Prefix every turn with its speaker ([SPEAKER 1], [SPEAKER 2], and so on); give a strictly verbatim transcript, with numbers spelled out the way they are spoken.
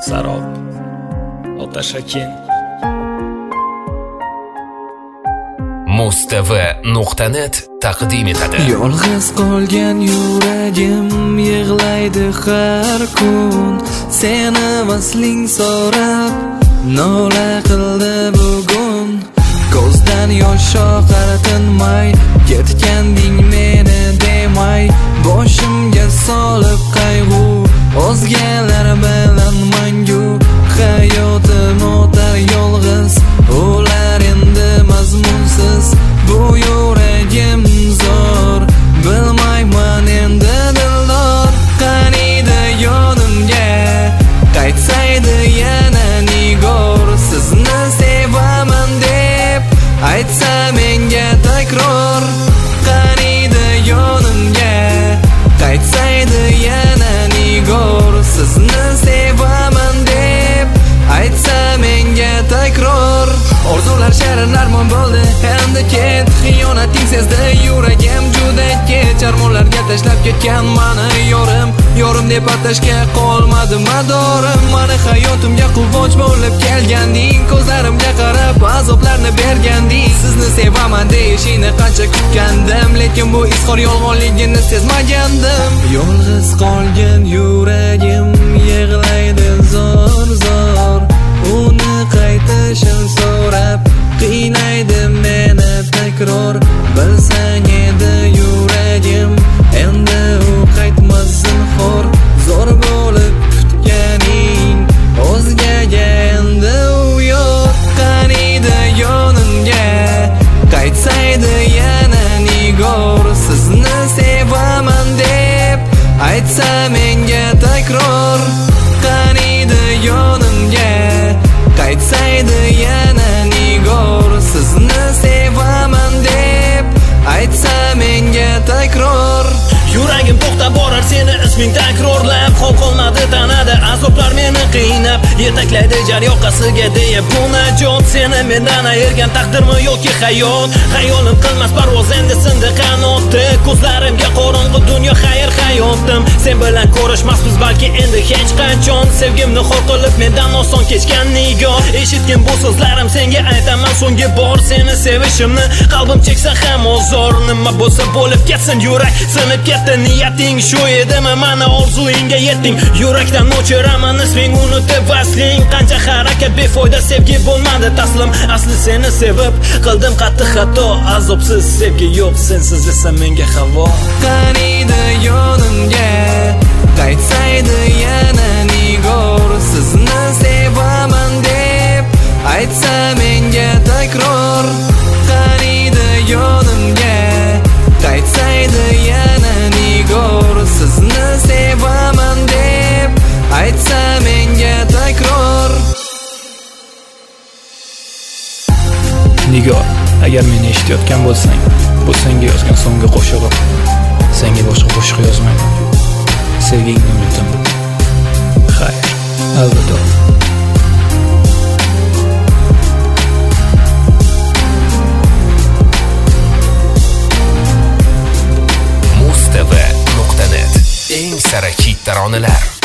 [SPEAKER 1] Sarob Otashakin
[SPEAKER 2] Mustv nuqta net taqdim etadi.
[SPEAKER 3] Yolg'iz qolgan yuragim yig'laydi har kun, seni vasling so'rab nola qildi bugun. Ko'zdan yosh oqar tinmay, ketganding meni demay, boshimga solib qayg'u, o'zgalar bilan mangu. Hayotim o'tar yolg'iz, ular endi mazmunsiz. Bu yuragim zo'r, bilmayman endi dildor. Qaniydi yonimga qaytsaydi yana nigor, sizni sevaman deb aytsa menga takror. Qaniydi yonimga qaytsaydi yana nigor, sizni sevaman deb aytsa menga takror. Orzular sharin armon bo'ldi, endi ket. Xiyonating sezdi yuragim juda kech. Armonlarga tashlab ketgan mani yorim, yorim deb atashga qolmadi madorim. Mani hayotimga quvonch bo'lib kelganding, ko'zlarimga qarab azoblarni berganding. Sizni sevaman deyishini qancha kutgandim, lekin bu izhor yolg'onligini sezmagandim. Yolg'iz qolgan yuragim yig'laydi zor zor, uni qaytishim so'rab qiynaydi meni takror. Bilsang edi yuragim, endi u qaytmas zinhor. Zo'r bo'lib kutganing o'zgaga endi u yo'q. Qaniydi yonimga qaytsaydi yana nigor, sizni sevaman deb aytsa menga takror. Qaniydi yonimga qaytsaydi yana nigor, sizni sevaman deb aytsa menga takror.
[SPEAKER 4] Yuragim to'xtab borar seni isming takrorlab, hol qolmadi tanada azoblar meni qiynab, yetaklaydi jar yoqasiga deya bu najot. Seni mendan ayirgan taqdirmi yoki hayot? Xayolim qilmas parvoz endi sindi qanoti, ko'zlarimga qorong'u dunyo xayr hayotim. Sen bilan ko'rishmaspuz balki endi hech qachon, sevgimni xor qilib mendan oson kechgan nigor. Eshitgin bu so'zlarim senga aytaman so'nggi bor, seni sevishimni qalbim cheksa ham ozor. Nima bo'lsa bo'lib ketsin yurak, sinib ketdi niyating shu edimi, mana orzuingga yetding. Yurakdan o'chiraman isming unutib vasling, qancha harakat befoyda, sevgi bo'lmadi taslim. Asli seni sevib qildim qattiq xato, azobsiz sevgi yo'q, sensiz esa menga havo.
[SPEAKER 3] Qaniydi yonimga qaytsaydi yana nigor, sizni sevaman deb aytsa menga takror. Qaniydi yonimga qaytsaydi yana nigor, sizni sevaman deb aytsa menga takror.
[SPEAKER 1] Nigor, agar meni eshitayotgan bo'lsang, bu senga yozgan so'nggi qo'shig'im. Senga boshqa qo'shiq yozmayman. Sevgingni unutaman. Xayr, alvido.
[SPEAKER 2] Mustv nuqta net eng sara hit taronalar.